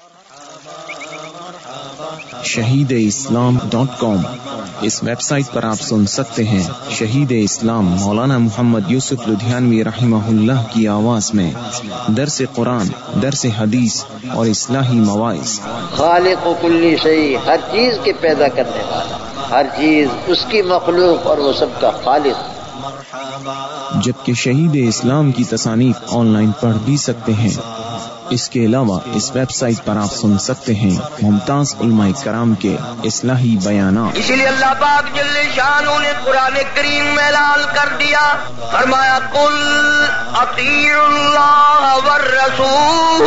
shahideislam.com اس web site پر آپ سن سکتے ہیں شہید اسلام مولانا محمد یوسف لدھیانوی رحمہ اللہ کی آواز میں درس قرآن، درس حدیث اور اصلاحی مواعظ۔ خالق و کلی شیء، ہر چیز کے پیدا کرنے والا، ہر چیز اس کی مخلوق اور وہ سب کا خالق۔ جبکہ شہید اسلام کی تصانیف آن لائن پڑھ بھی سکتے ہیں۔ اس کے علاوہ اس ویب سائٹ پر آپ سن سکتے ہیں ممتاز علماء کرام کے اصلاحی بیانات۔ اسی لیے اللہ پاک جل شانہ نے قرآن کریم میں اعلان کر دیا، فرمایا قل اطیعوا اللہ والرسول۔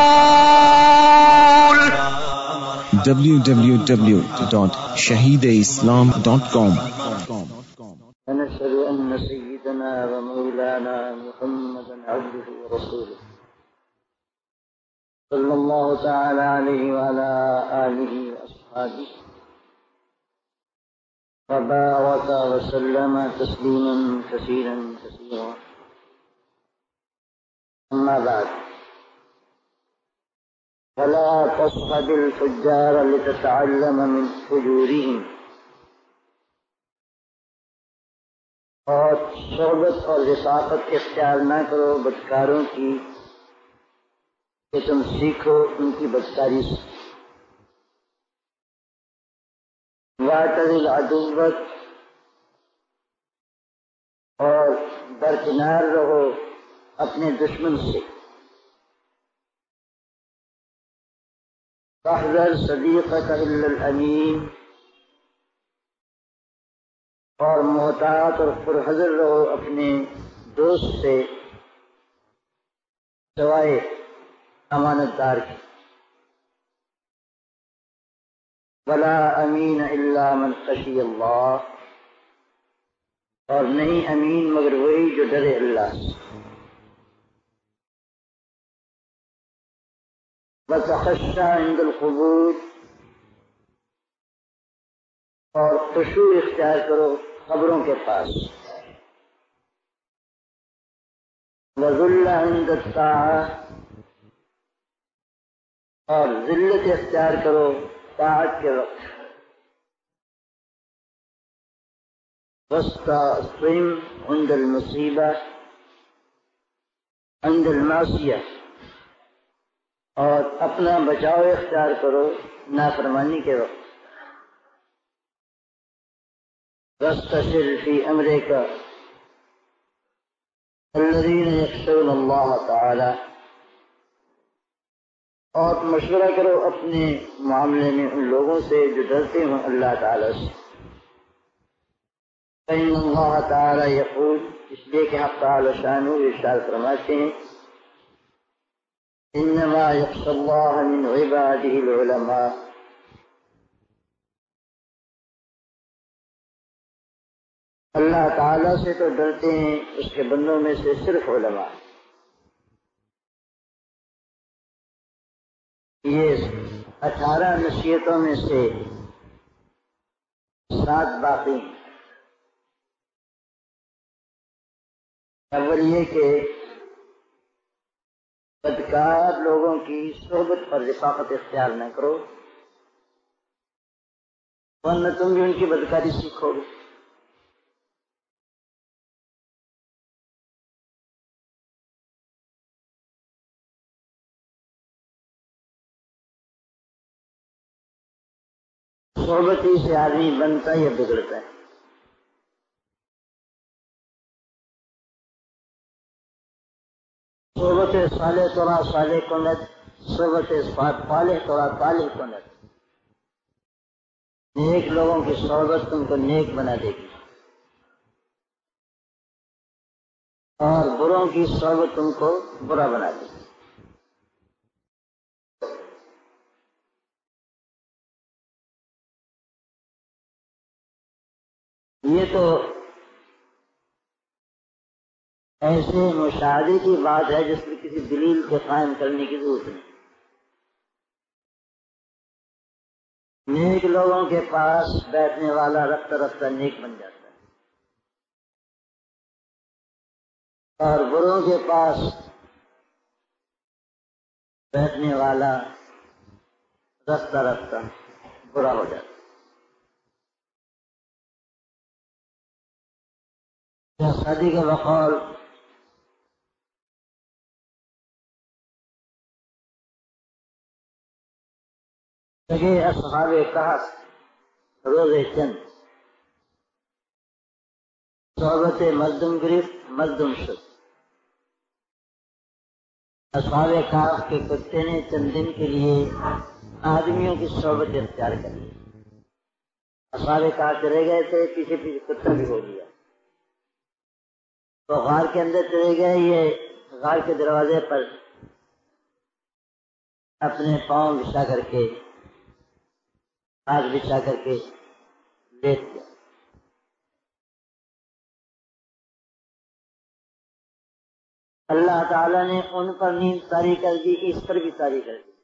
www.shahideislam.com ونشهد أن سيدنا ومولانا محمدا عبده ورسوله صلى الله تعالى عليه وعلى آله وأصحابه وبارك وسلم تسليما كثيرا كثيرا. أما بعد، فلا تصحب الفجار لتتعلم من فجورهم، اور صحبت اور رفاقت اختیار نہ کرو بدکاروں کی کہ تم سیکھو ان کی بدکاری سے۔ واعتزل عدوک، اور درکنار رہو اپنے دشمن سے۔ فاحذر صدیقک الا الامین، اور محتاط اور پرحذر رہو اپنے دوست سے سوائے امانت دار کی۔ ولا امین الا من خشی اللہ، اور نہیں امین مگر وہی جو ڈرے اللہ سے۔ وتخشى عند القبور، اور خشوع اختیار کرو قبروں کے پاس۔ وذل عند الطاعة، اور ذلت اختیار کرو طاعت کے وقت۔ واستعصم عند المصیبہ عند المعصیہ، اور اپنا بچاؤ اختیار کرو نافرمانی کے وقت۔ واستشر فی امرک الذین یخشون اللہ تعالی، اور مشورہ کرو اپنے معاملے میں ان لوگوں سے جو ڈرتے ہوں اللہ تعالی سے۔ فإن اللہ تعالی یقول، اس لیے کہ حق تعالی شانہ ارشاد فرماتے ہیں انما یخشی اللہ من عباده العلماء، اللہ تعالیٰ سے تو ڈرتے ہیں اس کے بندوں میں سے صرف علماء۔ یہ 18 نصیحتوں میں سے 7 باقی ہیں۔ اول یہ کہ بدکار لوگوں کی صحبت اور رفاقت اختیار نہ کرو، ورنہ تم بھی ان کی بدکاری سیکھو گے۔ صحبت ہی سے آدمی بنتا یا بگڑتا ہے۔ صحبت صالح ترا صالح کنت، صحبت صالح ترا صالح کنت۔ نیک لوگوں کی صحبت تم کو نیک بنا دے گی، اور بروں کی صحبت تم کو برا بنا دے گی۔ یہ تو ایسے مشاہدے کی بات ہے جس میں کسی دلیل کے قائم کرنے کی ضرورت نہیں۔ نیک لوگوں کے پاس بیٹھنے والا رفتہ رفتہ نیک بن جاتا ہے، اور بروں کے پاس بیٹھنے والا رفتہ رفتہ برا ہو جاتا. شادی کے بقول لگے اصحاب کہف روز چند صحبت مردم گرفت مردم شد. اصحاب کہف کے کتے نے چند دن کے لیے آدمیوں کی صحبت اختیار کر لی. اصحاب کہف چلے گئے تھے، پیچھے پیچھے کتا بھی ہو گیا. تو غار کے اندر چلے گئے. یہ غار کے دروازے پر اپنے پاؤں بچھا کر کے ہاتھ بچھا کر کے لیٹ گیا. اللہ تعالیٰ نے ان پر نیند طاری کر دی، اس پر بھی طاری کر دی.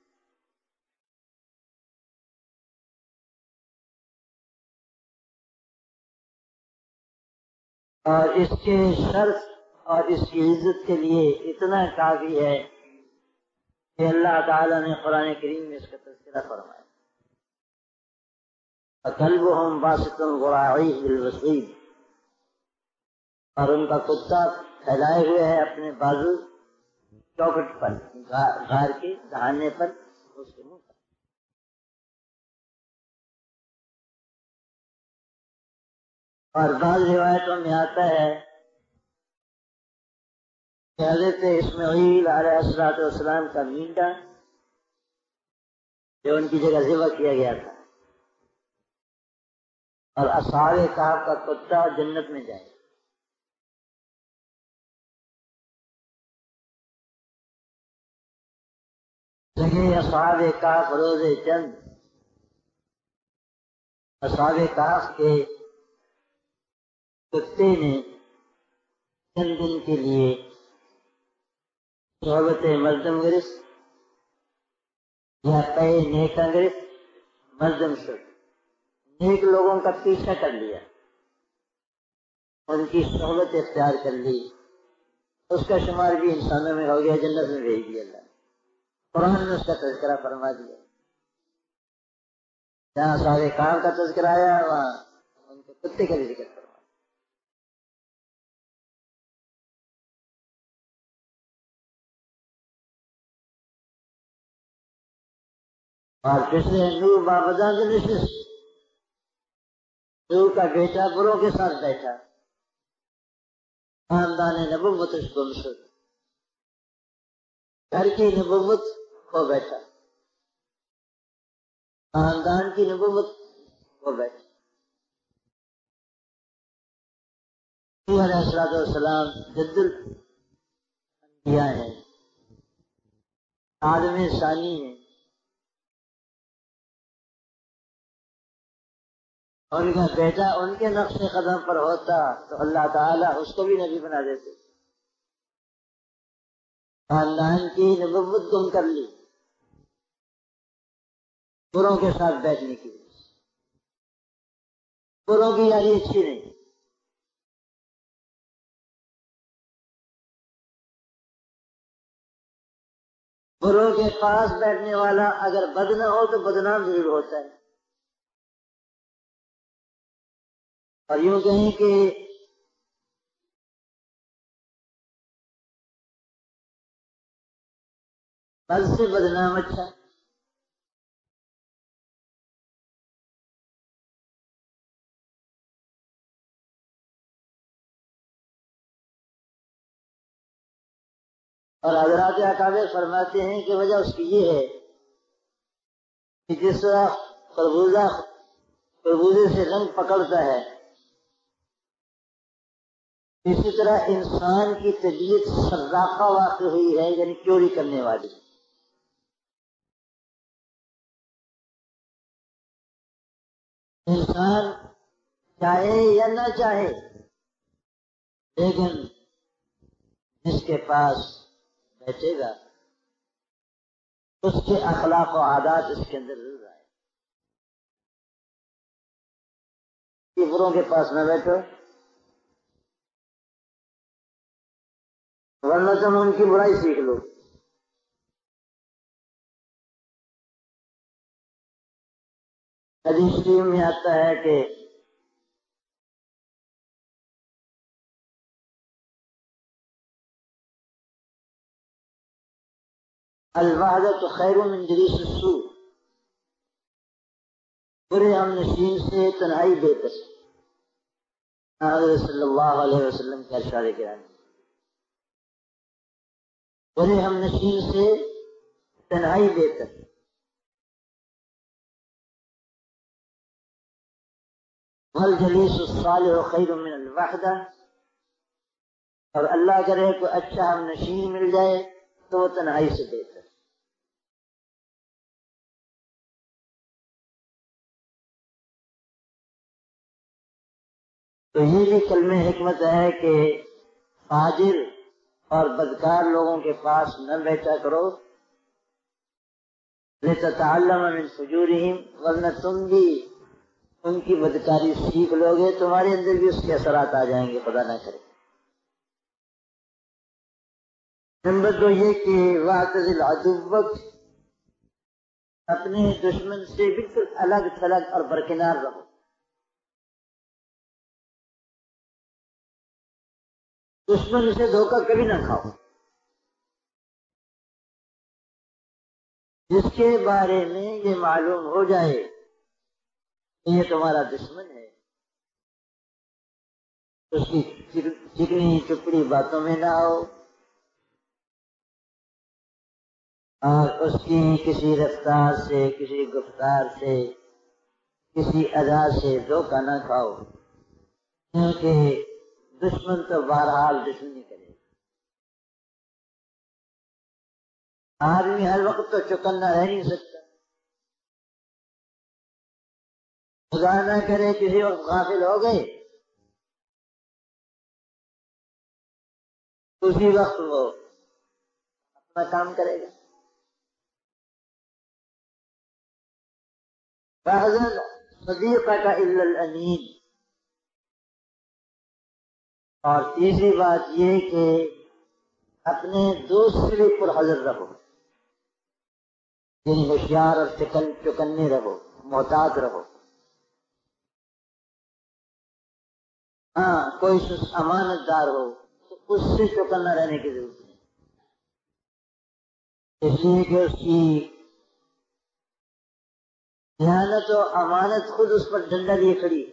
اور اس کے شرف اور اس کی عزت کے لیے اتنا کافی ہے کہ اللہ تعالیٰ نے قرآن کریم میں اس کا تذکرہ فرمایا. فَكَلْبُهُمْ بَاسِطٌ ذِرَاعَيْهِ بِالْوَصِيدِ، اور ان کا کتا پھیلائے ہوئے ہے اپنے بازو چوکٹ پر، غار کے دہانے پر، اس کے منہ پر. اور بعض روایتوں میں آتا ہے کہ حضرت اسماعیل علیہ السلام کا مینڈا جو ان کی جگہ ذبح کیا گیا تھا، اور اصحاب کہف کا کتا جنت میں جائے. لگے اصحاب کہف روز چند. اصحاب کہف کے کتے نے چند دن کے لیے صحبت مردم گرفت یا کئی نیکاں گرفت مردم شد، نیک لوگوں کا پیچھا کر لیا، ان کی صحبت اختیار کر لی. اس کا شمار بھی انسانوں میں ہو گیا، جنت میں بھیج دیا اللہ. قرآن نے اس کا تذکرہ فرما دیا. جہاں سارے کام کا تذکرہ آیا وہاں ان کے کتے کا بھی ذکر فرما. اور پچھلے نوح بابدا سے نشست، نوح کا بیٹا بروں کے ساتھ بیٹھا، خاندان نبوت اس گم شد، گھر کی نبوت کھو بیٹھا، خاندان کی نبوت کھو بیٹھا. نوح علیہ السلام جد الانبیاء ہیں، عالم ثانی ہیں. ان کا بیٹا ان کے نقش قدم پر ہوتا تو اللہ تعالیٰ اس کو بھی نبی بنا دیتے. خاندان کی نبوت گم کر لی بروں کے ساتھ بیٹھنے کی وجہ سے. بروں کی یاری اچھی نہیں. بروں کے پاس بیٹھنے والا اگر بد نہ ہو تو بدنام ضرور ہوتا ہے. اور یوں کہیں کہ بد سے بدنام اچھا. اور حضرات اکابر فرماتے ہیں کہ وجہ اس کی یہ ہے کہ جس طرح خربوزے سے رنگ پکڑتا ہے، اسی طرح انسان کی طبیعت سراقہ واقع ہوئی ہے، یعنی چوری کرنے والی. انسان چاہے یا نہ چاہے، لیکن جس کے پاس بیٹھے گا اس کے اخلاق و عادات اس کے اندر ضرور آئے. بروں کے پاس نہ بیٹھو ورنہ تم ان کی برائی سیکھ لو. حدیث شریف میں آتا ہے کہ الوحدۃ خیر من جلیس السوء، برے ہم نشین سے تنہائی بہتر۔ حضرت صلی اللہ علیہ وسلم کے ارشاد گرامی، برے ہم نشین سے تنہائی بہتر۔ والجلیس الصالح خیر من الوحدہ، اور اللہ کرے کوئی اچھا ہم نشین مل جائے تو وہ تنہائی سے بہتر۔ تو یہ بھی کلمہ حکمت ہے کہ فاجر اور بدکار لوگوں کے پاس نہ بیٹھا کرو، لتتعلم من فجورہم، ورنہ تم بھی ان کی بدکاری سیکھ لو گے، تمہارے اندر بھی اس کے اثرات آ جائیں گے، خدا نہ کرے۔ نمبر 2 یہ کہ واعتزل عدوک، اپنے دشمن سے بالکل الگ تھلگ اور برکنار رہو۔ دشمن سے دھوکہ کبھی نہ کھاؤ، جس کے بارے میں یہ معلوم ہو جائے کہ یہ تمہارا دشمن ہے، اس کی چکنی چپڑی باتوں میں نہ آؤ، اور اس کی کسی رفتار سے، کسی گفتار سے، کسی ادا سے دھوکہ نہ کھاؤ، کیونکہ دشمن تو بہرحال دشمنی کرے گا۔ آدمی ہر وقت تو چوکنا رہ نہیں سکتا، خدا نہ کرے کسی وقت غافل ہو گئے، اسی وقت وہ اپنا کام کرے گا۔ فاحذر صدیقک الا الامین، اور تیسری بات یہ کہ اپنے دوست سے بھی پرحذر رہو، یعنی ہوشیار اور چکنے رہو، محتاط رہو۔ ہاں کوئی امانت دار ہو تو اس سے چکنا رہنے کی ضرورت نہیں، اس لیے کہ اس کی دیانت و امانت خود اس پر ڈنڈا لیے کھڑی ہے،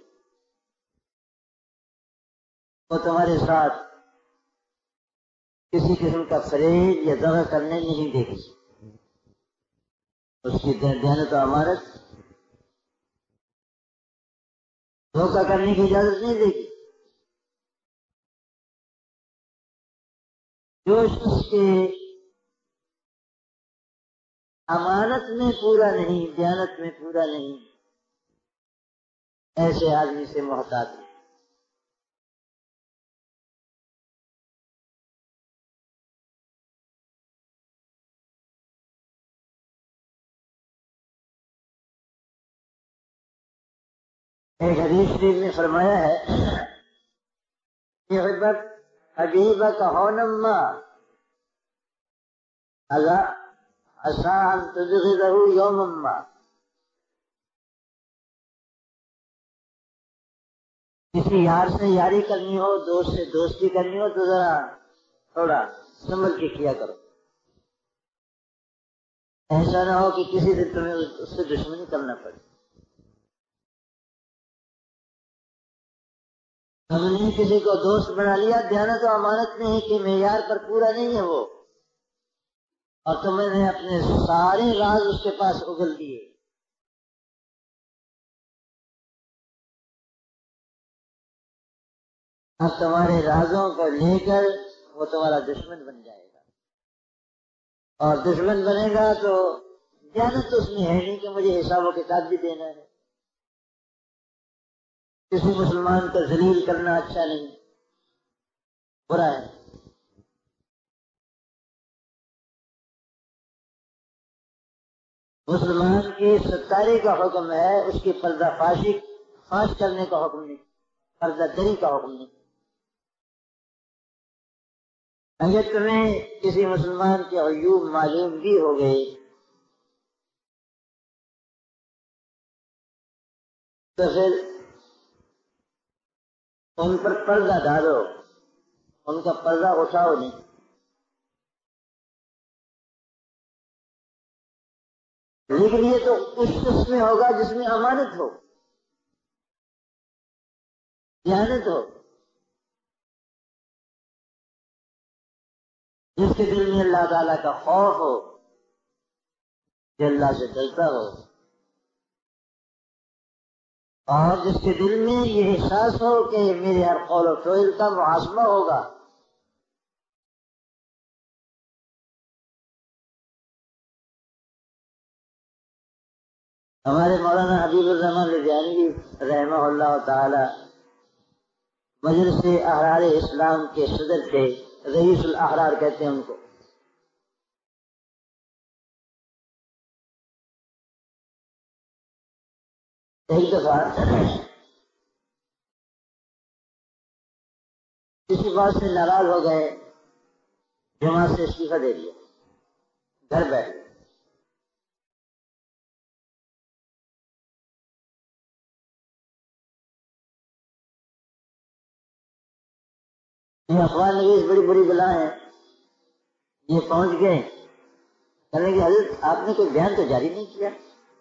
وہ تمہارے ساتھ کسی قسم کا فریب یا دغا کرنے نہیں دے گی، اس کی دیانت و امانت دھوکہ کرنے کی اجازت نہیں دے گی۔ جو شخص کے امانت میں پورا نہیں، دیانت میں پورا نہیں، ایسے آدمی سے محتاط ہے۔ ایک حدیث شریف میں فرمایا ہے احبب حبیبک ہونما عسى ان تبغضه یوما ما، کسی یار سے یاری کرنی ہو، دوست سے دوستی کرنی ہو تو ذرا تھوڑا سنبھل کے کیا کرو، ایسا نہ ہو کہ کسی دن تمہیں اس سے دشمنی کرنا پڑے۔ ہم نے کسی کو دوست بنا لیا، دیانت و امانت نہیں کہ معیار پر پورا نہیں ہے وہ، اور تم نے اپنے سارے راز اس کے پاس اگل دیے، اب تمہارے رازوں کو لے کر وہ تمہارا دشمن بن جائے گا، اور دشمن بنے گا تو دیانت تو اس میں ہے نہیں کہ مجھے حساب و کتاب بھی دینا ہے، کسی مسلمان کو ذلیل کرنا اچھا نہیں، برا ہے۔ مسلمان کی ستاری کا حکم ہے، اس کی پردہ فاش کرنے کا حکم نہیں، پردہ دری کا حکم نہیں۔ اگر تمہیں کسی مسلمان کے عیوب معلوم بھی ہو گئے تو پھر ان پر پردہ ڈالو، ان کا پردہ اٹھاؤ نہیں۔ لیکن یہ تو اس قسم میں ہوگا جس میں امانت ہو، دیانت ہو، جس کے دل میں اللہ تعالیٰ کا خوف ہو، جو اللہ سے ڈرتا ہو، اور جس کے دل میں یہ احساس ہو کہ میرے ہر قول و فعل کا محاسبہ ہوگا۔ ہمارے مولانا حبیب الرحمن لدھیانوی رحمہ اللہ تعالی مجلس احرار اسلام کے صدر تھے، رئیس الاحرار کہتے ہیں ان کو۔ ایک دفعہ کسی بات سے ناراض ہو گئے، جماعت سے استعفیٰ دے دیا، گھر بیٹھ گئے۔ یہ اخبار نویس بڑی بڑی بلا ہیں، یہ پہنچ گئے، کہنے کہ حضرت آپ نے کوئی بیان تو جاری نہیں کیا۔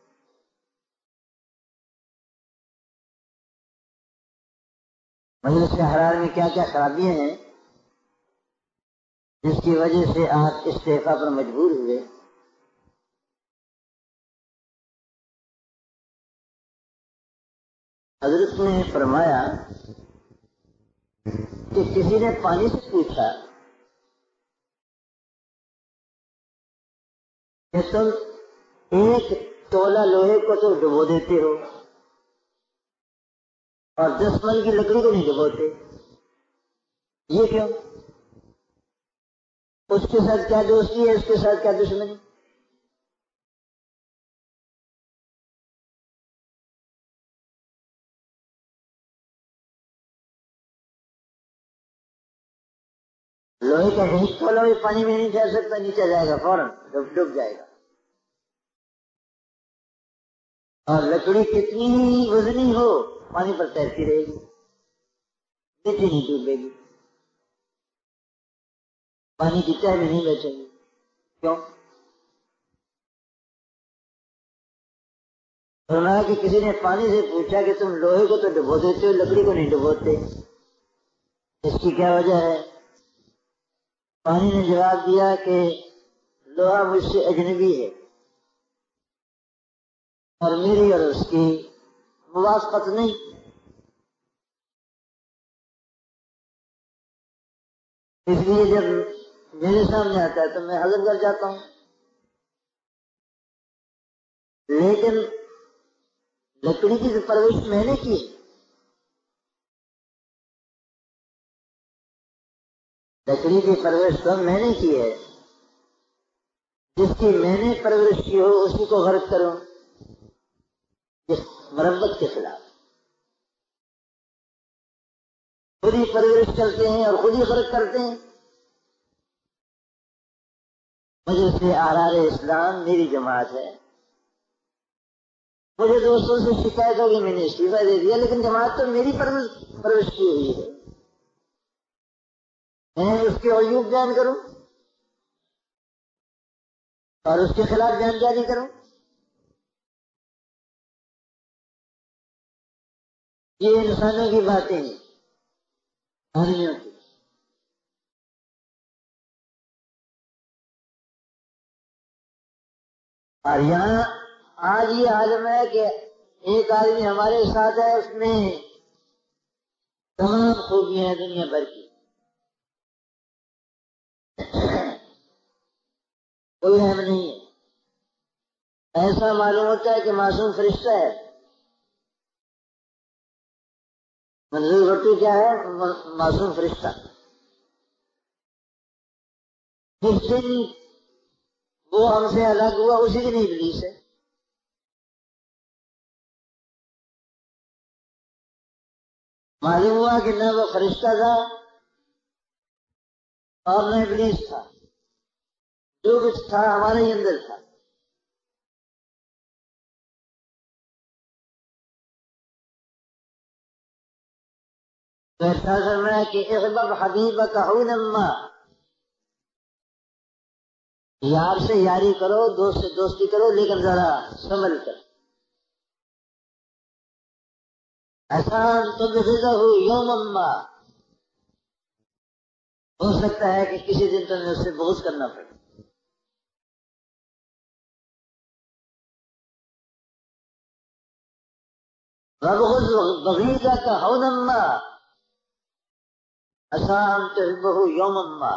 مجلس احرار میں کیا کیا خرابیاں ہیں جس کی وجہ سے آپ استعفا پر مجبور ہوئے؟ حضرت نے فرمایا کہ کسی نے پانی سے پوچھا کہ تم ایک تولہ لوہے کو تو ڈبو دیتے ہو اور 10 من کی لکڑی کو نہیں ڈبوتے، یہ کیوں؟ اس کے ساتھ کیا دوستی ہے، اس کے ساتھ کیا دشمنی؟ لوہے کا ایک تولہ بھی پانی میں نہیں جا سکتا، نیچے جائے گا فوراً، ڈب جائے گا۔ اور لکڑی کتنی ہی وزنی ہو پانی پر تیرتی رہے گی، نیچے نہیں ڈوبے گی، پانی کی تہ میں نہیں بچے گی۔ کیوں؟ فرمایا کہ کسی نے پانی سے پوچھا کہ تم لوہے کو تو ڈبو دیتے ہو، لکڑی کو نہیں ڈبوتے، اس کی کیا وجہ ہے؟ پانی نے جواب دیا کہ لوہا مجھ سے اجنبی ہے اور میری اور اس کی موافقت نہیں، اس لیے جب میرے سامنے آتا ہے تو میں ہضم کر جاتا ہوں، لیکن لکڑی کی جو پرورش میں نے کی، لکڑی کی پرورش تو میں نے کی ہے، جس کی میں نے پرورش کی ہو اسی کو غرق کروں، اس مرمت کے خلاف۔ خود ہی پرورش کرتے ہیں اور خود ہی غرق کرتے ہیں۔ مجلس احرار اسلام میری جماعت ہے، مجھے دوستوں سے شکایت ہوگی میں نے استعفیٰ دے دیا، لیکن جماعت تو میری پرورش کی ہوئی ہے، میں اس کے عیوب بیان کروں اور اس کے خلاف بیان جاری کروں؟ یہ انسانوں کی باتیں ہیں، آدمیوں کی۔ اور یہاں آج یہ عالم ہے کہ ایک آدمی ہمارے ساتھ ہے، اس میں تمام خوبیاں ہیں دنیا بھر کی، کوئی اہم نہیں ہے، ایسا معلوم ہوتا ہے کہ معصوم فرشتہ ہے۔ منظور بھٹو کیا ہے؟ معصوم فرشتہ۔ جس دن وہ ہم سے الگ ہوا اسی دن ابلیس ہے۔ معلوم ہوا کہ نہ وہ فرشتہ تھا اور نہ ابلیس تھا، جو کچھ تھا ہمارے ہی اندر تھا۔ تو ارشاد فرمایا کہ احبب حبیبک حونما، یار سے یاری کرو، دوست سے دوستی کرو، لیکن ذرا سنبھل کر. احسان تبغضہ یوما ما، ہو سکتا ہے کہ کسی دن تمہیں اس سے بغض کرنا پڑے. وابغض بغیضک حونا ما احسان تحبہ یوما ما،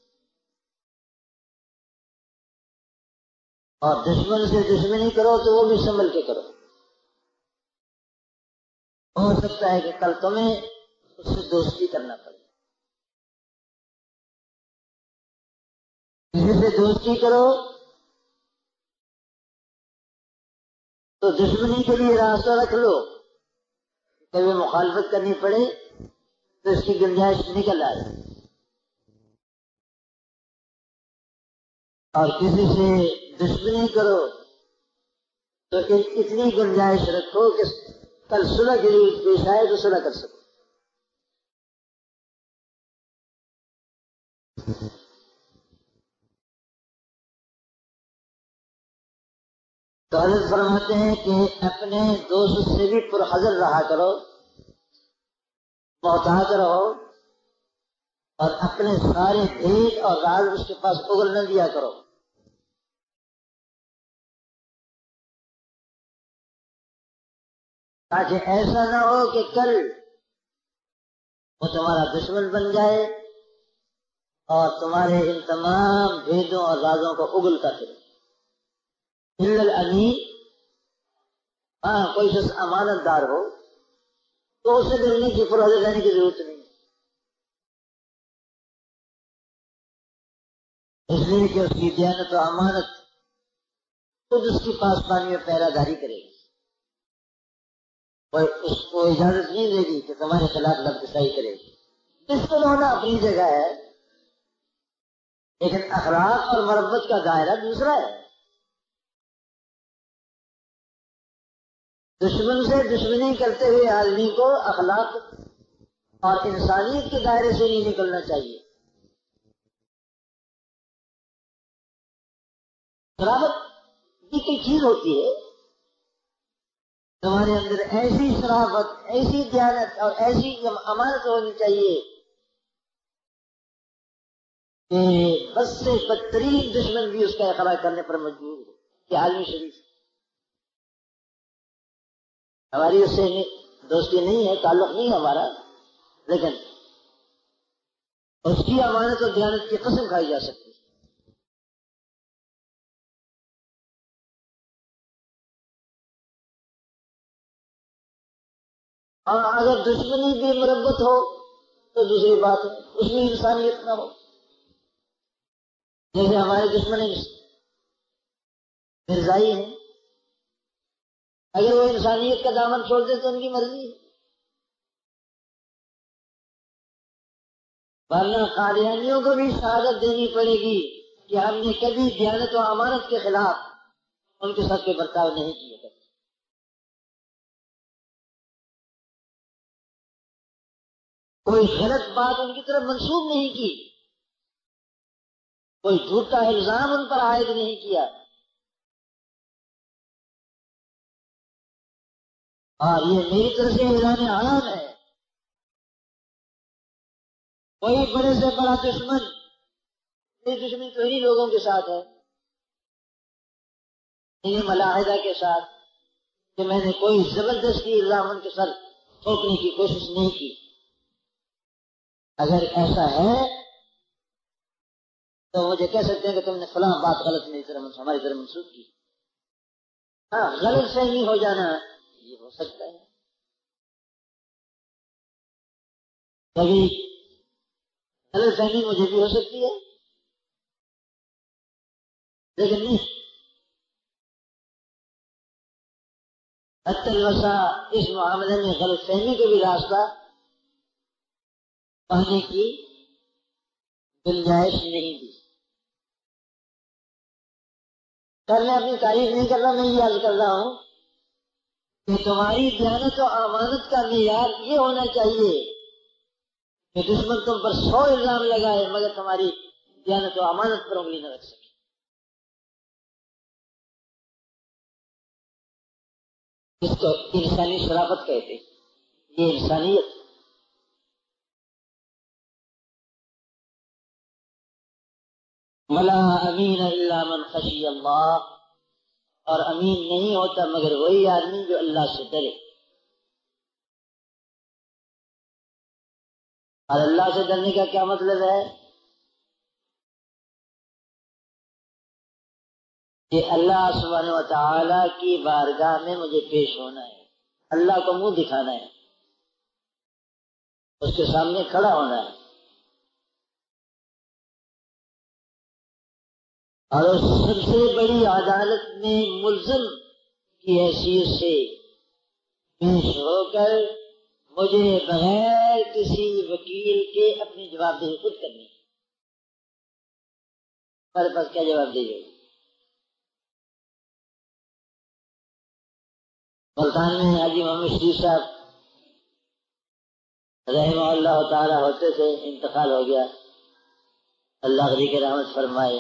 اور دشمن سے دشمنی کرو تو وہ بھی سنبھل کے کرو. ہو سکتا ہے کہ کل تمہیں اس سے دوستی کرنا پڑے. کسی سے دوستی کرو تو دشمنی کے لیے راستہ رکھ لو، کبھی مخالفت کرنی پڑے تو اس کی گنجائش نکل آئے. اور کسی سے دشمنی کرو تو اتنی گنجائش رکھو کہ کل صلح کے لیے پیش آئے تو صلح کر سکو. تو حضرت فرماتے ہیں کہ اپنے دوست سے بھی پرحذر رہا کرو، محتاط رہو، اور اپنے سارے بھید اور راز اس کے پاس اگل نہ دیا کرو. تاکہ ایسا نہ ہو کہ کل وہ تمہارا دشمن بن جائے اور تمہارے ان تمام بھیدوں اور رازوں کو اگل کر دے. الامین، ہاں کوئی شخص امانت دار ہو تو اسے ملنے کی پرحذر رہنے کی ضرورت نہیں، اس لیے کہ اس کی دیانت و امانت خود اس کی پاسبانی میں پہرہ داری کرے گی. اور اس کو اجازت نہیں دے گی کہ تمہارے خلاف لبکشائی کرے گی. پستول ہونا اپنی جگہ ہے، لیکن اخلاق اور مربت کا دائرہ دوسرا ہے. دشمن سے دشمنی کرتے ہوئے آدمی کو اخلاق اور انسانیت کے دائرے سے نہیں نکلنا چاہیے. شرافت بھی کوئی چیز ہوتی ہے، تمہارے اندر ایسی شرافت، ایسی دیانت اور ایسی امانت ہونی چاہیے کہ بس سے بدترین دشمن بھی اس کا اقرار کرنے پر مجبور ہو. یہ عالمی شریف ہماری اس سے دوستی نہیں ہے، تعلق نہیں ہے ہمارا، لیکن اس کی امانت اور دیانت کی قسم کھائی جا سکتی ہے. اور اگر دشمنی بھی مربت ہو تو دوسری بات ہے، اس میں انسانیت نہ ہو. جیسے ہمارے دشمن مرزائی ہیں، اگر وہ انسانیت کا دامن چھوڑ دے تو ان کی مرضی ہے، ورنہ قادیانیوں کو بھی شہادت دینی پڑے گی کہ ہم نے کبھی دیانت و امانت کے خلاف ان کے ساتھ کوئی برتاؤ نہیں کیا. کوئی غلط بات ان کی طرف منسوب نہیں کی، کوئی جھوٹا الزام ان پر عائد نہیں کیا، اور یہ میری طرف سے اعلان عام ہے. کوئی بڑے سے بڑا دشمن، یہ دشمنی تو انہی لوگوں کے ساتھ ہے، انہیں ملاحدہ کے ساتھ، کہ میں نے کوئی زبردستی الزام ان کے سر ٹھوکنے کی کوشش نہیں کی. اگر ایسا ہے تو مجھے کہہ سکتے ہیں کہ تم نے فلاں بات غلط میری طرف ہماری طرف منسوخ کی. ہاں، غلط فہمی ہو جانا یہ ہو سکتا ہے، کبھی غلط فہمی مجھے بھی ہو سکتی ہے، لیکن نہیں حتی الوسع اس معاملے میں غلط فہمی کو بھی راستہ پانے کی گنجائش نہیں دی. کل میں اپنی تعریف نہیں کر رہا، میں یہ عرض کر رہا ہوں کہ تمہاری دیانت و امانت کا معیار یہ ہونا چاہیے کہ دشمن تم پر 100 الزام لگائے مگر تمہاری دیانت و امانت پر انگلی نہ رکھ سکے. اس کو انسانی شرافت کہتے ہیں. یہ انسانیت. ولا امین الا من خشی اللہ، اور امین نہیں ہوتا مگر وہی آدمی جو اللہ سے ڈرے. اور اللہ سے ڈرنے کا کیا مطلب ہے؟ کہ اللہ سبحانہ و تعالی کی بارگاہ میں مجھے پیش ہونا ہے، اللہ کو منہ دکھانا ہے، اس کے سامنے کھڑا ہونا ہے، اور اس سب سے بڑی عدالت میں ملزم کی حیثیت سے پیش ہو کر مجھے بغیر کسی وکیل کے اپنی جواب دہی خود کرنی ہے. ہمارے پاس کیا جواب دے گی؟ ملتان میں حاجی محمد شریف صاحب رحمہ اللہ تعالی ہوتے تھے، انتقال ہو گیا، اللہ غنی کے رحمت فرمائے.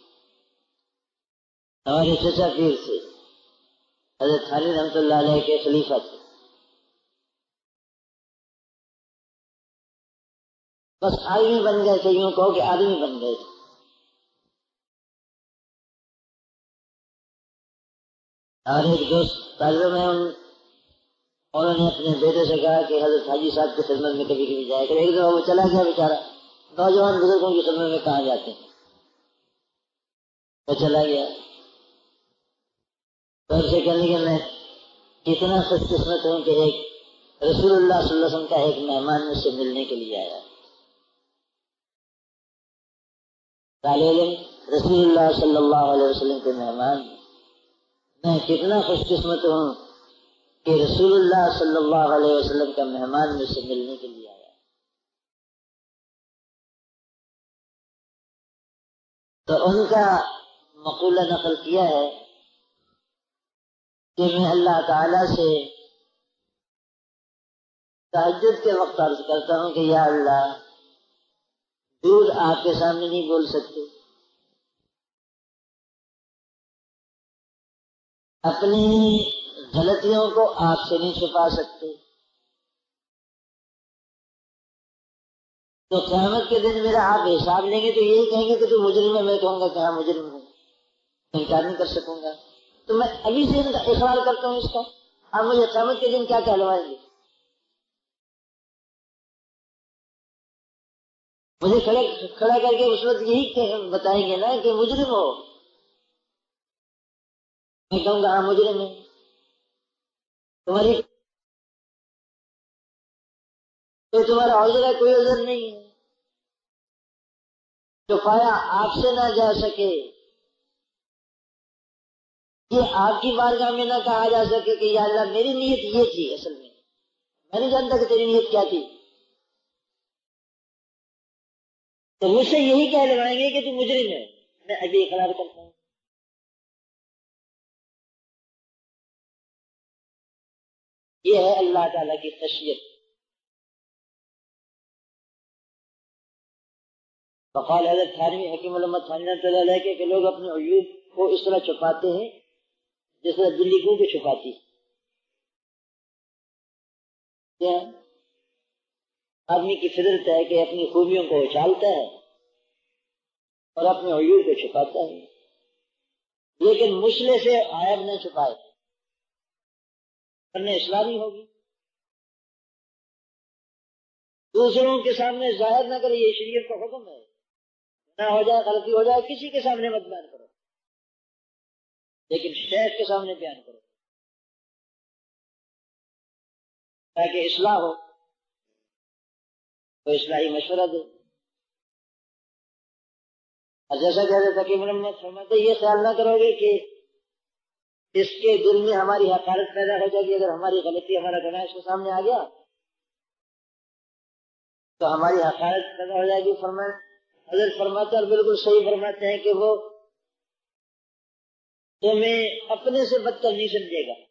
ہمارے چچا پیر سے حضرت خالد رحمۃ اللہ علیہ کے خلیفہ تھے. بس آدمی بن گئے تھے، یوں کہو کہ آدمی بن گئے تھے. اور ایک دوست طالب میں انہوں نے اپنے بیٹے سے کہا کہ حضرت حاجی صاحب کی خدمت میں کبھی کبھی جائے گا. ایک دفعہ وہ چلا گیا بیچارہ. نوجوان بزرگوں کی خدمت میں کہاں جاتے ہیں؟ وہ چلا گیا. تو اسے کہنے کہ میں اتنا خوش قسمت ہوں کہ ایک رسول اللہ صلی اللہ علیہ وسلم کا ایک مہمان مجھ سے ملنے کے لیے آیا. طالب علم رسول اللہ صلی اللہ علیہ وسلم کے مہمان. میں کتنا خوش قسمت ہوں کہ رسول اللہ صلی اللہ علیہ وسلم کا مہمان مجھ سے ملنے کے لیے آیا. تو ان کا مقولہ نقل کیا ہے کہ میں اللہ تعالی سے تہجد کے وقت عرض کرتا ہوں کہ یا اللہ، دودھ آپ کے سامنے نہیں بول سکتے، اپنی غلطیوں کو آپ سے نہیں چھپا سکتے، تو قیامت کے دن میرا آپ حساب لیں گے تو یہی کہیں گے کہ تو مجرم ہے. میں کہوں گا کہ ہاں مجرم ہوں، انکار نہیں کر سکوں گا. تو میں ابھی سے اقرار کرتا ہوں اس کا، آپ مجھے قیامت کے دن کیا کہلوائیں گے؟ مجھے کھڑا کر کے اس وقت یہی بتائیں گے نا کہ مجرم ہو. میں کہوں گا ہاں مجرم ہے. تمہارا عذر ہے؟ کوئی عذر نہیں ہے. جو پایا آپ سے نہ جا سکے، یہ آپ کی بارگاہ میں نہ کہا جا سکے کہ یا اللہ میری نیت یہ تھی، اصل میں نہیں جانتا کہ تیری نیت کیا تھی. تو مجھ سے یہی کہلوائیں گے کہ تو مجرم ہے. میں ابھی اقرار کرتا ہوں. یہ ہے اللہ تعالیٰ کی خشیت. وقال حضرت تھانوی حکیم علامہ تھانوی رحمۃ اللہ علیہ کہ لوگ اپنے عیوب کو اس طرح چھپاتے ہیں جس طرح بلی کو چھپاتی ہے. کیا آدمی کی فطرت ہے کہ اپنی خوبیوں کو اچھالتا ہے اور اپنے عیوب کو چھپاتا ہے، لیکن مشلے سے عیب نہ چھپائے، ورنہ اسلامی ہوگی. دوسروں کے سامنے ظاہر نہ کرے، یہ شریعت کا حکم ہے. نہ ہو جائے، غلطی ہو جائے، کسی کے سامنے مت بیان کرو، لیکن شیخ کے سامنے بیان کرو تاکہ اصلاح ہو. تو اصلاحی مشورہ دے. اور جیسا کہ حضرت حکیم محمد فرماتے یہ خیال نہ کرو گے کہ اس کے دل میں ہماری حقارت پیدا ہو جائے گی. اگر ہماری غلطی، ہمارا گناہ اس کے سامنے آ گیا تو ہماری حقارت پیدا ہو جائے گی. حضرت فرماتے اور بالکل صحیح فرماتے ہیں کہ وہ تمہیں اپنے سے بدتر نہیں سمجھے گا.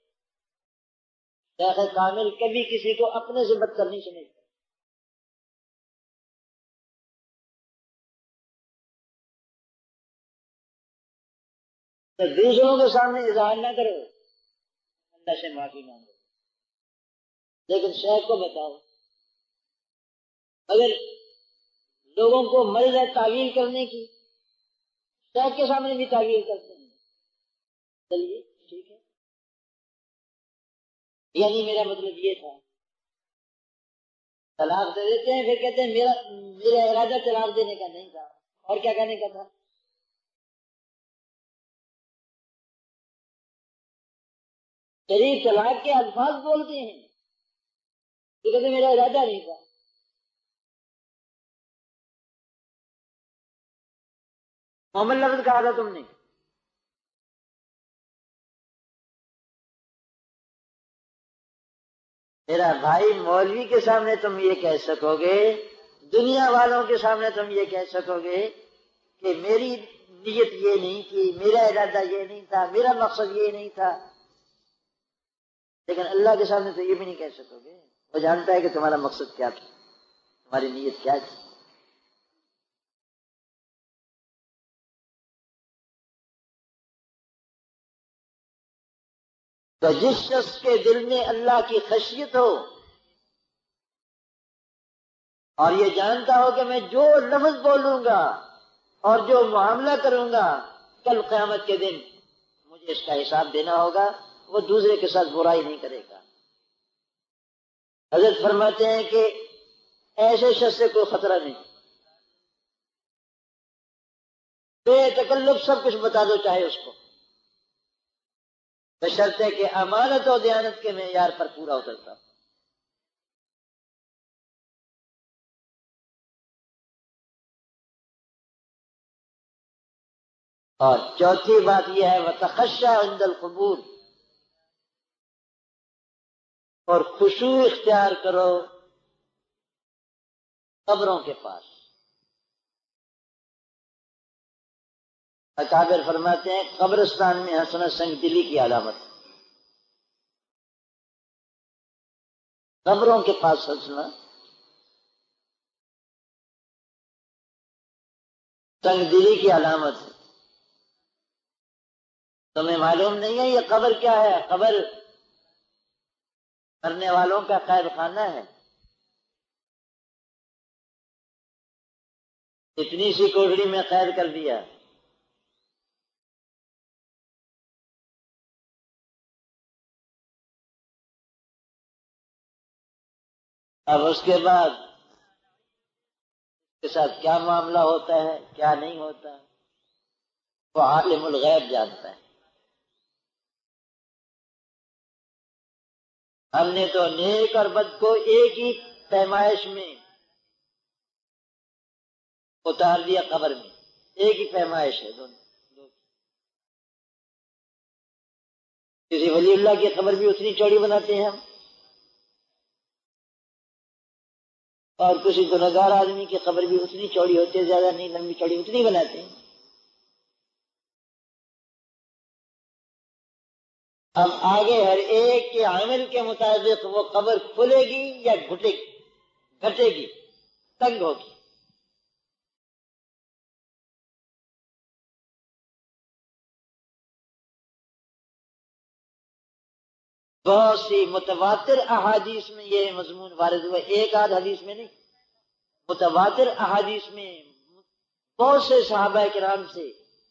شیخ کامل کبھی کسی کو اپنے سے بدتر نہیں سمجھتا. تو دوسروں کے سامنے اظہار نہ کرو، اللہ سے معافی مانگو، لیکن شیخ کو بتاؤ۔ اگر لوگوں کو مرض ہے تعویل کرنے کی، شیخ کے سامنے بھی تعویل کرتے ہیں، چلیے ٹھیک ہے، یعنی میرا مطلب یہ تھا، طلاق دے دیتے ہیں، پھر کہتے ہیں میرا ارادہ طلاق دینے کا نہیں تھا، اور کیا کہنے کا تھا؟ شریف طلاق کے الفاظ بولتے ہیں، تو کہتے ہیں میرا ارادہ نہیں تھا۔ محمد لفظ کہا تھا تم نے، میرا بھائی مولوی کے سامنے تم یہ کہہ سکو گے، دنیا والوں کے سامنے تم یہ کہہ سکو گے کہ میری نیت یہ نہیں تھی، میرا ارادہ یہ نہیں تھا، میرا مقصد یہ نہیں تھا، لیکن اللہ کے سامنے تو یہ بھی نہیں کہہ سکو گے۔ وہ جانتا ہے کہ تمہارا مقصد کیا تھا، تمہاری نیت کیا تھی۔ تو جس شخص کے دل میں اللہ کی خشیت ہو اور یہ جانتا ہو کہ میں جو لفظ بولوں گا اور جو معاملہ کروں گا کل قیامت کے دن مجھے اس کا حساب دینا ہوگا، وہ دوسرے کے ساتھ برائی نہیں کرے گا۔ حضرت فرماتے ہیں کہ ایسے شخص سے کوئی خطرہ نہیں، بے تکلف سب کچھ بتا دو چاہے اس کو، بشرطے کہ امانت و دیانت کے معیار پر پورا اترتا ہو۔ اور چوتھی بات یہ ہے وتخشع عند القبور، اور خشوع اختیار کرو قبروں کے پاس۔ اکابر فرماتے ہیں قبرستان میں ہنسنا سنگ دلی کی علامت، قبروں کے پاس ہنسنا سنگ دلی کی علامت ہے۔ تمہیں معلوم نہیں ہے یہ قبر کیا ہے؟ قبر مرنے والوں کا قید خانہ ہے۔ اتنی سی کوٹڑی میں قید کر دیا، اب اس کے بعد اس کے ساتھ کیا معاملہ ہوتا ہے کیا نہیں ہوتا وہ عالم الغیب جانتا ہے۔ ہم نے تو نیک اور بد کو ایک ہی پیمائش میں اتار دیا، قبر میں ایک ہی پیمائش ہے دونوں۔ کسی ولی اللہ کی قبر بھی اتنی چوڑی بناتے ہیں ہم، اور کسی گنہگار آدمی کی قبر بھی اتنی چوڑی ہوتی ہے، زیادہ نہیں لمبی چوڑی اتنی بناتے ہیں۔ اب آگے ہر ایک کے عمل کے مطابق وہ قبر کھلے گی یا گھٹے گی، تنگ ہوگی۔ بہت سی متواتر احادیث میں یہ مضمون وارد ہوا، ایک آدھ حدیث میں نہیں، متواتر احادیث میں بہت سے صحابہ کرام سے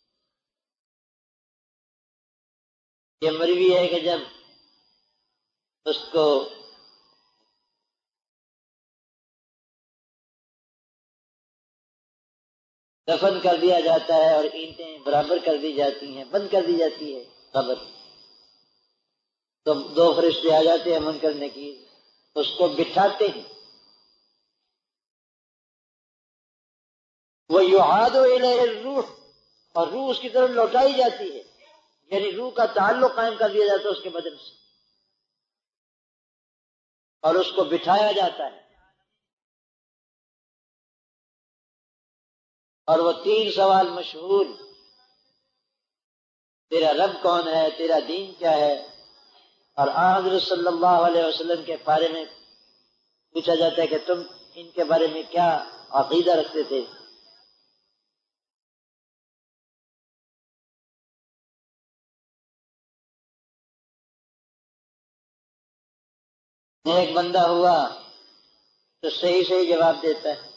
یہ مروی ہے کہ جب اس کو دفن کر دیا جاتا ہے اور اینٹیں برابر کر دی جاتی ہیں، بند کر دی جاتی ہے قبر، تو دو فرشتے آ جاتے ہیں منکر نکیر، اس کو بٹھاتے ہیں، وَيُعَادُ إِلَيْهِ الرُّوحُ، اور روح اس کی طرف لوٹائی جاتی ہے، یعنی روح کا تعلق قائم کر دیا جاتا ہے اس کے بدن سے، اور اس کو بٹھایا جاتا ہے، اور وہ تین سوال مشہور، تیرا رب کون ہے، تیرا دین کیا ہے، اور حضرت صلی اللہ علیہ وسلم کے بارے میں پوچھا جاتا ہے کہ تم ان کے بارے میں کیا عقیدہ رکھتے تھے۔ ایک بندہ ہوا تو صحیح صحیح جواب دیتا ہے،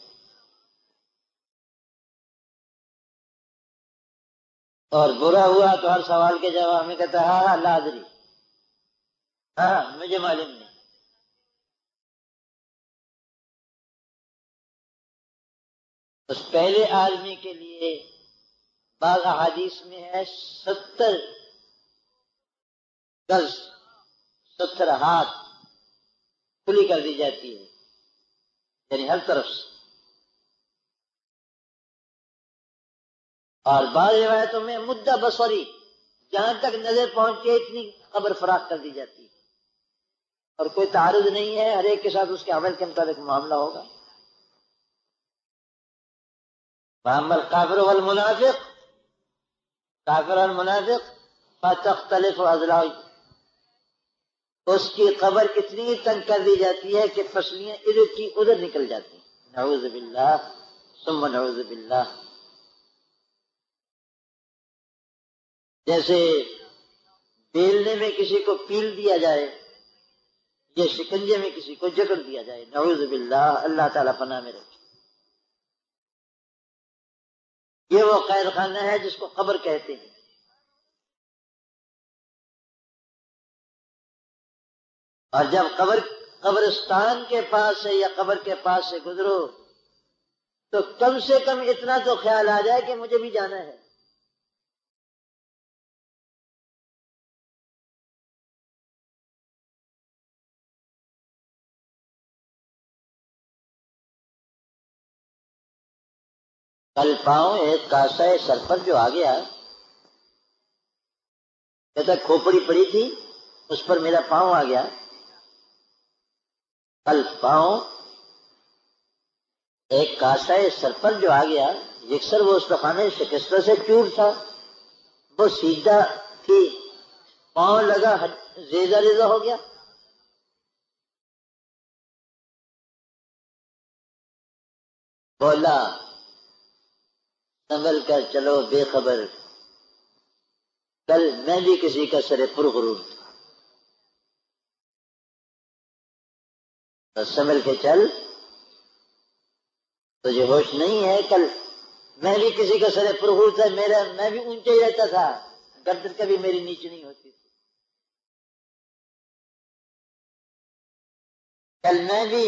اور برا ہوا تو ہر سوال کے جواب میں کہتا ہے ہاں ہاں لادری، ہاں مجھے معلوم نہیں۔ اس پہلے آدمی کے لیے بعض احادیث میں ہے 70 گز 70 ہاتھ کھلی کر دی جاتی ہے، یعنی ہر طرف سے، اور بعض روایتوں میں مدہ بصری، جہاں تک نظر پہنچے اتنی قبر فراخ کر دی جاتی ہے، اور کوئی تعارض نہیں ہے، ہر ایک کے ساتھ اس کے عمل کے مطابق معاملہ ہوگا۔ وَأَمَّا الْكَافِرُ وَالْمُنَافِقُ، کافر اور منافق فَتَخْتَلِفُ أَضْلَاعُهُ، اس کی قبر اتنی تنگ کر دی جاتی ہے کہ پسلیاں ادھر کی ادھر نکل جاتی ہیں، نعوذ باللہ ثم نعوذ باللہ۔ جیسے بیلنے میں کسی کو پیل دیا جائے یا شکنجے میں کسی کو جکڑ دیا جائے، نعوذ باللہ، اللہ تعالیٰ پناہ میں رکھے۔ یہ وہ قید خانہ ہے جس کو قبر کہتے ہیں۔ اور جب قبرستان کے پاس سے یا قبر کے پاس سے گزرو تو کم سے کم اتنا تو خیال آ جائے کہ مجھے بھی جانا ہے۔ کل پاؤں ایک کاسہ سر پر جو آ گیا، کہتا کھوپڑی پڑی تھی اس پر میرا پاؤں آ گیا، کل پاؤں ایک کاسہ سر پر جو آ گیا، یکسر وہ استخانے شکستہ سے چور تھا، وہ سیدھا تھی، پاؤں لگا ریزہ ریزہ ہو گیا۔ بولا سنبھل کر چلو بے خبر، کل میں بھی کسی کا سر پرغرور تھا، تو سنبھل کے چل، تجھے ہوش نہیں ہے، کل میں بھی کسی کا سر پرغرور تھا، میں بھی اونچا ہی رہتا تھا، گردن کبھی میری نیچے نہیں ہوتی تھی، کل میں بھی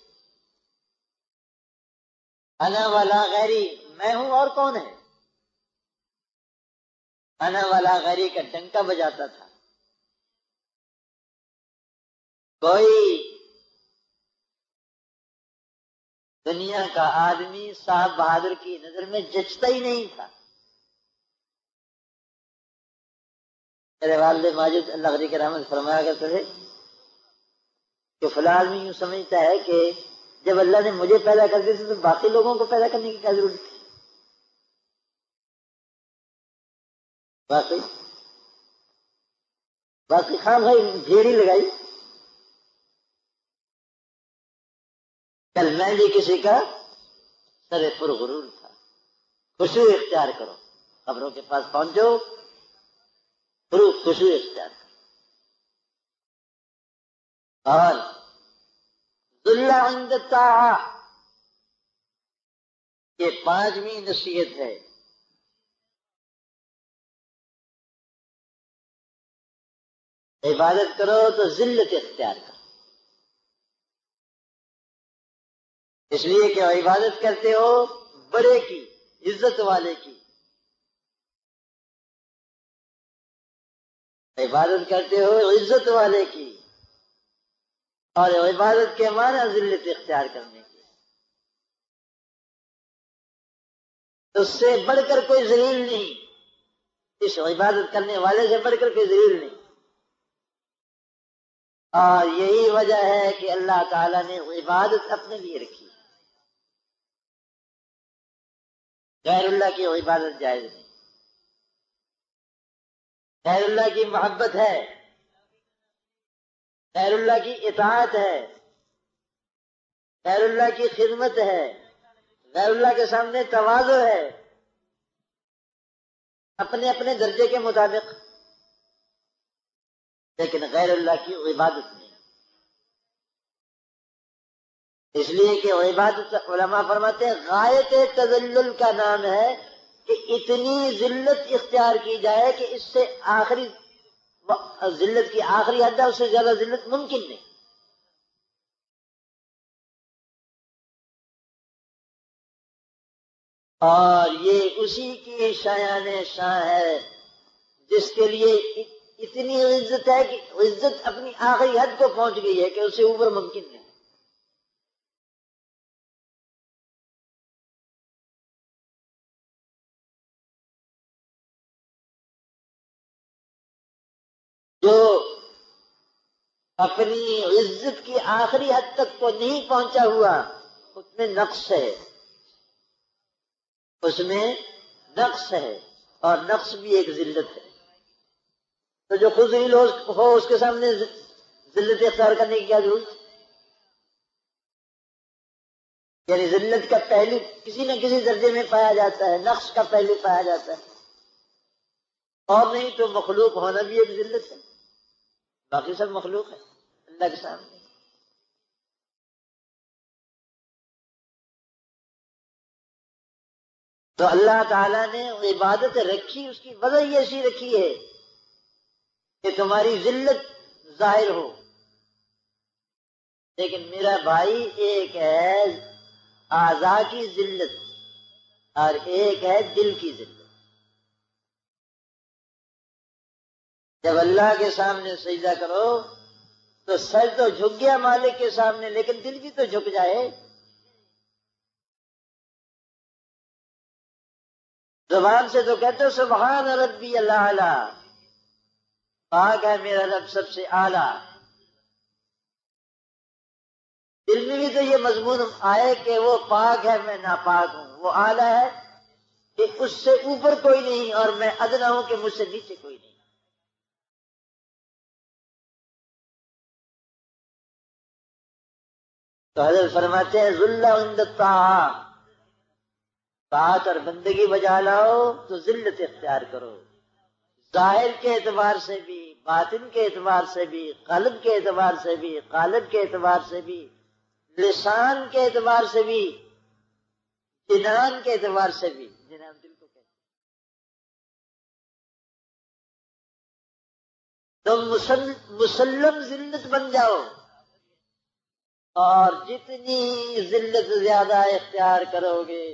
انا والا غیری، میں ہوں اور کون ہے، انا والا غیری کا ڈنکا بجاتا تھا۔ کوئی دنیا کا آدمی صاحب بہادر کی نظر میں جچتا ہی نہیں تھا۔ میرے والد ماجد اللہ غنی کی رحمت فرمایا کرتے تھے کہ فلاں آدمی یوں سمجھتا ہے کہ جب اللہ نے مجھے پیدا کر دیا تو باقی لوگوں کو پیدا کرنے کی کیا ضرورت تھی؟ باقی خان بھائی بھیڑی لگائی، کل میں بھی کسی کا سر پرغرور تھا۔ خوشی اختیار کرو، قبروں کے پاس پہنچو، خوشی اختیار کرو۔ اور ذل عند الطاعہ، یہ 5ویں نصیحت ہے۔ عبادت کرو تو ذلت اختیار کرو، اس لیے کہ عبادت کرتے ہو بڑے کی، عزت والے کی، عبادت کرتے ہو عزت والے کی، اور عبادت کے معنی ذلت اختیار کرنے کی۔ اس سے بڑھ کر کوئی ذلیل نہیں، اس عبادت کرنے والے سے بڑھ کر کوئی ذلیل نہیں۔ اور یہی وجہ ہے کہ اللہ تعالیٰ نے عبادت اپنے لیے رکھی، غیر اللہ کی عبادت جائز نہیں۔ غیر اللہ کی محبت ہے، غیر اللہ کی اطاعت ہے، غیر اللہ کی خدمت ہے، غیر اللہ کے سامنے تواضع ہے، اپنے اپنے درجے کے مطابق، لیکن غیر اللہ کی عبادت نہیں۔ اس لیے کہ عبادت علماء فرماتے ہیں غایت تذلل کا نام ہے کہ اتنی ذلت اختیار کی جائے کہ اس سے آخری ذلت کی آخری حد ہے، اس سے زیادہ ذلت ممکن نہیں. اور یہ اسی کی شایان شان ہے جس کے لیے اتنی عزت ہے کہ عزت اپنی آخری حد کو پہنچ گئی ہے کہ اس سے اوپر ممکن نہیں. جو اپنی عزت کی آخری حد تک تو نہیں پہنچا ہوا اس میں نقص ہے، اس میں نقص ہے، اور نقص بھی ایک ذلت ہے. تو جو خود ذلیل ہو اس کے سامنے ذلت اختیار کرنے کی کیا ضرورت؟ یعنی ذلت کا پہلو کسی نہ کسی درجے میں پایا جاتا ہے، نقص کا پہلو پایا جاتا ہے، اور نہیں تو مخلوق ہونا بھی ایک ذلت ہے. باقی سب مخلوق ہے اللہ کے سامنے. تو اللہ تعالیٰ نے عبادت رکھی، اس کی وجہ یہ ایسی رکھی ہے کہ تمہاری ذلت ظاہر ہو. لیکن میرا بھائی ایک ہے اعضاء کی ذلت اور ایک ہے دل کی ذلت. جب اللہ کے سامنے سجدہ کرو تو سر تو جھک گیا مالک کے سامنے، لیکن دل بھی تو جھک جائے. زبان سے تو کہتے ہو سبحان ربی الاعلی، پاک ہے میرا رب سب سے اعلیٰ. دل میں بھی تو یہ مضمون آئے کہ وہ پاک ہے میں ناپاک ہوں، وہ اعلیٰ ہے کہ اس سے اوپر کوئی نہیں اور میں ادنا ہوں کہ مجھ سے نیچے کوئی نہیں. تو حضرت فرماتے ہیں ذل عند الطاعہ، طاعت اور بندگی بجا لاؤ تو ذلت اختیار کرو، ظاہر کے اعتبار سے بھی، باطن کے اعتبار سے بھی، قلب کے اعتبار سے بھی، قالب کے اعتبار سے بھی، لسان کے اعتبار سے بھی، جنان کے اعتبار سے بھی. جنان دل کو کہتے تم مسلم ذلت بن جاؤ، اور جتنی ذلت زیادہ اختیار کرو گے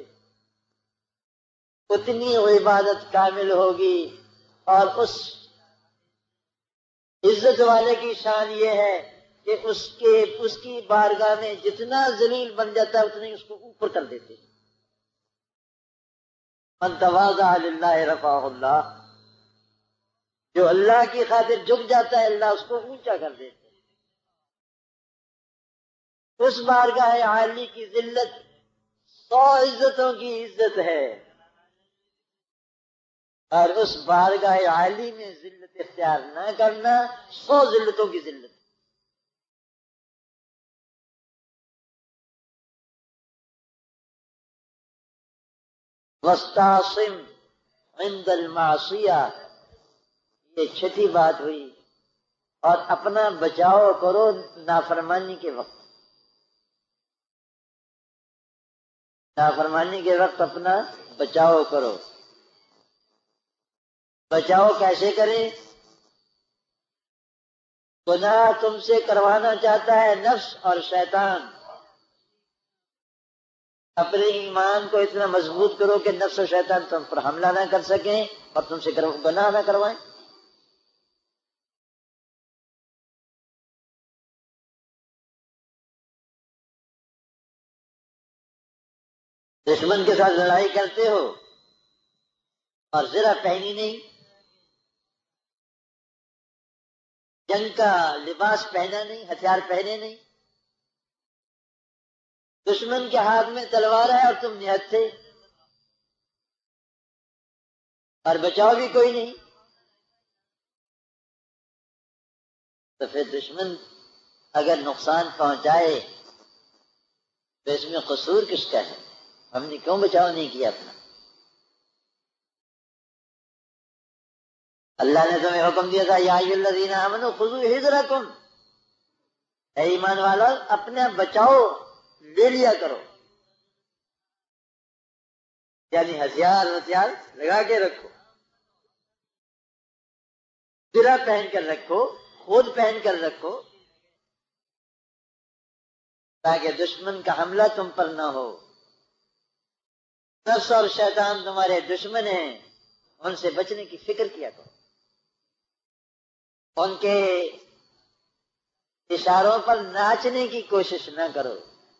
اتنی عبادت کامل ہوگی. اور اس عزت والے کی شان یہ ہے کہ اس کی بارگاہ میں جتنا ذلیل بن جاتا ہے اتنے اس کو اوپر کر دیتے. من تواضع للہ رفعہ اللہ، جو اللہ کی خاطر جھک جاتا ہے اللہ اس کو اونچا کر دیتے. اس بارگاہ عالی کی ذلت 100 عزتوں کی عزت ہے، اور اس بارگاہ عالی میں ذلت اختیار نہ کرنا 100 ذلتوں کی ذلت. واستعصم عند المعصیہ، یہ چھٹی بات ہوئی. اور اپنا بچاؤ کرو نافرمانی کے وقت. نافرمانی کے وقت اپنا بچاؤ کرو. بچاؤ کیسے کریں؟ گناہ تم سے کروانا چاہتا ہے نفس اور شیطان. اپنے ایمان کو اتنا مضبوط کرو کہ نفس اور شیطان تم پر حملہ نہ کر سکیں اور تم سے گناہ نہ کروائیں. دشمن کے ساتھ لڑائی کرتے ہو اور ذرا پہنی نہیں، جنگ کا لباس پہنا نہیں، ہتھیار پہنے نہیں، دشمن کے ہاتھ میں تلوار ہے اور تم نہتے، اور بچاؤ بھی کوئی نہیں، تو پھر دشمن اگر نقصان پہنچائے تو اس میں قصور کس کا ہے؟ ہم نے کیوں بچاؤ نہیں کیا اپنا؟ اللہ نے تمہیں حکم دیا تھا یا ایھا الذین آمنوا خذوا حذرکم، اے ایمان والو اپنا بچاؤ لے لیا کرو، یعنی ہتھیار لگا کے رکھو، درع پہن کر رکھو، خود پہن کر رکھو، تاکہ دشمن کا حملہ تم پر نہ ہو۔ نفس اور شیطان تمہارے دشمن ہیں، ان سے بچنے کی فکر کیا کرو، ان کے اشاروں پر ناچنے کی کوشش نہ کرو۔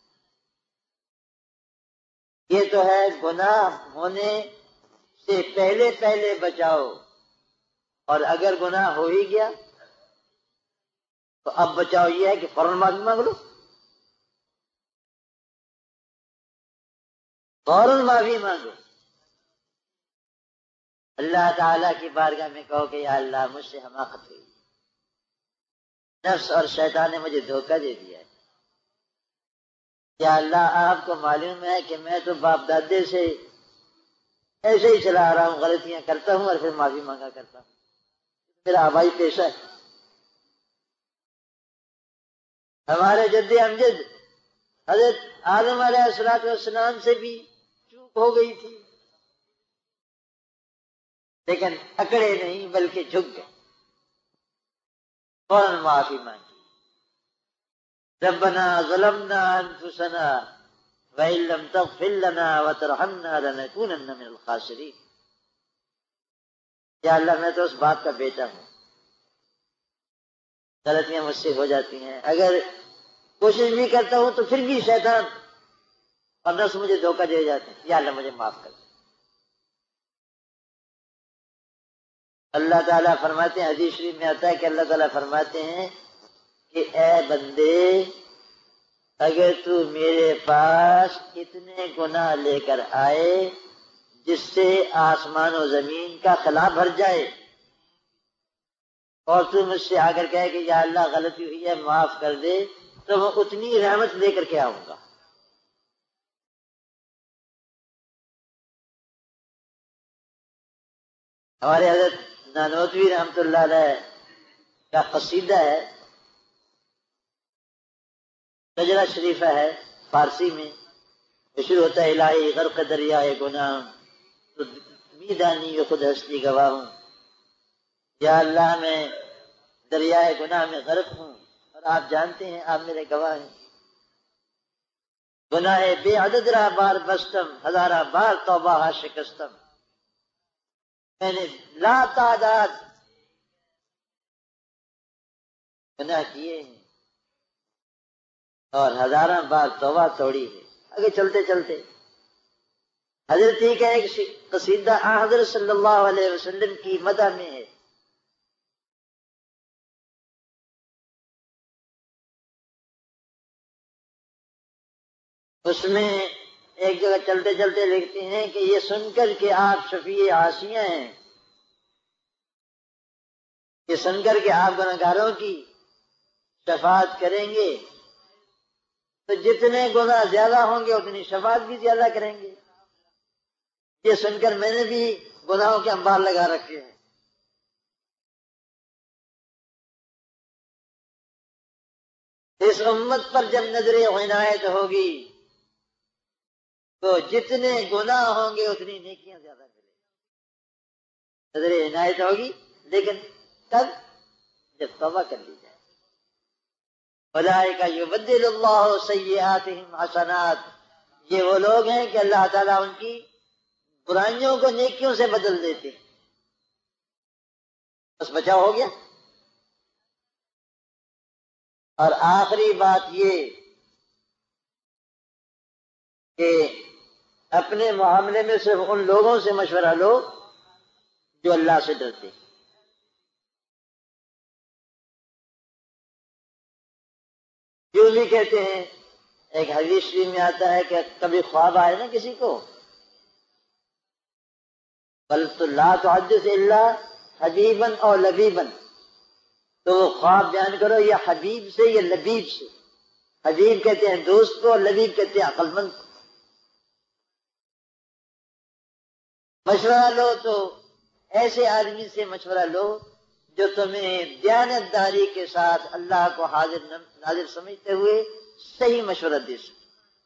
یہ تو ہے گناہ ہونے سے پہلے پہلے بچاؤ، اور اگر گناہ ہو ہی گیا تو اب بچاؤ یہ ہے کہ فوراً معافی مانگ لو، فوراً معافی مانگو، اللہ تعالیٰ کی بارگاہ میں کہو کہ یا اللہ مجھ سے حماقت ہوئی، نفس اور شیطان نے مجھے دھوکہ دے دیا ہے، یا اللہ آپ کو معلوم ہے کہ میں تو باپ دادے سے ایسے ہی چلا آ رہا ہوں، غلطیاں کرتا ہوں اور پھر معافی مانگا کرتا ہوں، میرا آبائی پیشہ ہے۔ ہمارے جد امجد حضرت آدم علیہ السلام سے بھی چوک ہو گئی تھی، لیکن اکڑے نہیں بلکہ جھک گئے، فوراً معافی مانگی۔ ربنا ظلمنا انفسنا وان لم تغفر لنا وترحمنا لنكونن من الخاسرین۔ یا اللہ میں تو اس باپ کا بیٹا ہوں، غلطیاں مجھ سے ہو جاتی ہیں، اگر کوشش بھی کرتا ہوں تو پھر بھی شیطان اور نفس مجھے دھوکہ دے جاتے ہیں، یا اللہ مجھے معاف کر دے۔ اللہ تعالیٰ فرماتے ہیں، حدیث شریف میں آتا ہے کہ اللہ تعالیٰ فرماتے ہیں کہ اے بندے اگر تو میرے پاس اتنے گناہ لے کر آئے جس سے آسمان و زمین کا خلا بھر جائے، اور تو مجھ سے آ کر کہے کہ یا اللہ غلطی ہوئی ہے معاف کر دے، تو میں اتنی رحمت لے کر کے آؤں گا۔ ہمارے حضرت نانوتوی رحمۃ اللہ علیہ کا قصیدہ ہے، شجرہ شریفہ ہے فارسی میں، شروع ہوتا ہے الہی غرق دریائے گناہ تو میدانی و خود ہستی گواہ ہوں، یا اللہ میں دریائے گناہ میں غرق ہوں اور آپ جانتے ہیں، آپ میرے گواہ ہیں، گناہ بے عدد رہا بار بستم ہزارہ بار توبہ ہا شکستم، میں نے لا تعداد گناہ کیے ہیں اور ہزارہ بار توبہ توڑی ہے۔ آگے چلتے چلتے حضرت ہی کا ایک قصیدہ حضرت صلی اللہ علیہ وسلم کی مدح میں ہے، اس میں ایک جگہ چلتے چلتے لکھتے ہیں کہ یہ سن کر کہ آپ شفیع عاصیہ ہیں، یہ سن کر کہ آپ گناہگاروں کی شفاعت کریں گے تو جتنے گناہ زیادہ ہوں گے اتنی شفاعت بھی زیادہ کریں گے، یہ سن کر میں نے بھی گناہوں کے انبار لگا رکھے ہیں۔ اس امت پر جب نظر عنایت ہوگی تو جتنے گناہ ہوں گے اتنی نیکیاں زیادہ ملیں گی، نظر عنایت ہوگی، لیکن تب جب توبہ کر لی جائے۔ اولئک یبدل اللہ سیئاتہم حسنات، یہ وہ لوگ ہیں کہ اللہ تعالیٰ ان کی برائیوں کو نیکیوں سے بدل دیتے ہیں۔ بس بچاؤ ہو گیا۔ اور آخری بات یہ کہ اپنے معاملے میں صرف ان لوگوں سے مشورہ لو جو اللہ سے ڈرتے ہیں۔ جو بھی کہتے ہیں، ایک حدیث شریف میں آتا ہے کہ کبھی خواب آئے نا کسی کو، بل تو لا تحدث الا حبیبا اور لبیبا، تو وہ خواب بیان کرو یا حبیب سے یا لبیب سے۔ حبیب کہتے ہیں دوست کو اور لبیب کہتے ہیں عقل مند کو۔ مشورہ لو تو ایسے آدمی سے مشورہ لو جو تمہیں دیانتداری کے ساتھ اللہ کو حاضر ناظر سمجھتے ہوئے صحیح مشورہ دے سکے۔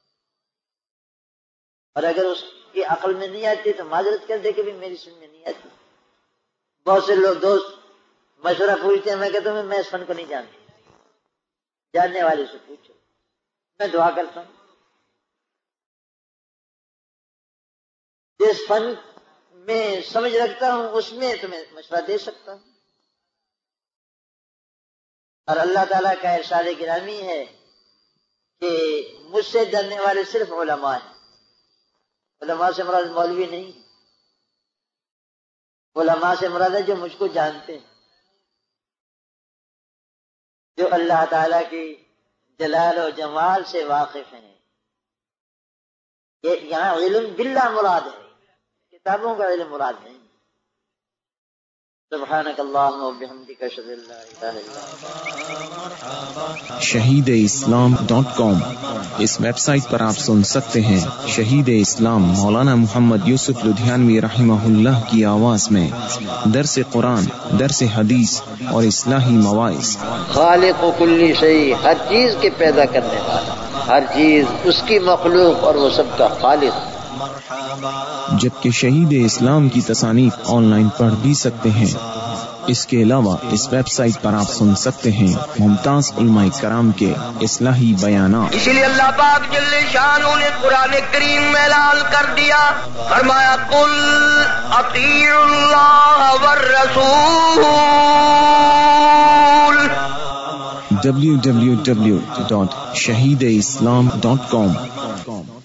اور اگر اس کی عقل میں نہیں آتی تو معذرت کر دے کہ بھی میری سمجھ میں نہیں آتی. بہت سے لوگ دوست مشورہ پوچھتے ہیں، میں کہتا ہوں میں اس فن کو نہیں جانتی، جاننے والے سے پوچھو. میں دعا کرتا ہوں جس فن میں سمجھ رکھتا ہوں اس میں تمہیں مشورہ دے سکتا ہوں. اور اللہ تعالیٰ کا ارشاد گرامی ہے کہ مجھ سے ڈرنے والے صرف علماء ہیں. علماء سے مراد مولوی نہیں، علماء سے مراد ہے جو مجھ کو جانتے ہیں، جو اللہ تعالیٰ کی جلال و جمال سے واقف ہیں. یہاں علم باللہ مراد ہے، کتابوں کا علم مراد نہیں. سبحانک اللہم و بحمدک اشہد ان لا الہ الا انت. shahideislam.com اس ویب سائٹ پر آپ سن سکتے ہیں شہید اسلام مولانا محمد یوسف لدھیانوی رحمہ اللہ کی آواز میں درس قرآن، درس حدیث اور اصلاحی مواعظ. خالق و کلی شیء، ہر چیز کے پیدا کرنے والا، ہر چیز اس کی مخلوق اور وہ سب کا خالق. جبکہ شہید اسلام کی تصانیف آن لائن پڑھ بھی سکتے ہیں. اس کے علاوہ اس ویب سائٹ پر آپ سن سکتے ہیں ممتاز علماء کرام کے اصلاحی بیانات. اسی لیے اللہ پاک جل شانہ نے قرآن کریم میں اعلان کر دیا، فرمایا قل اطیعوا اللہ والرسول. www.shahideislam.com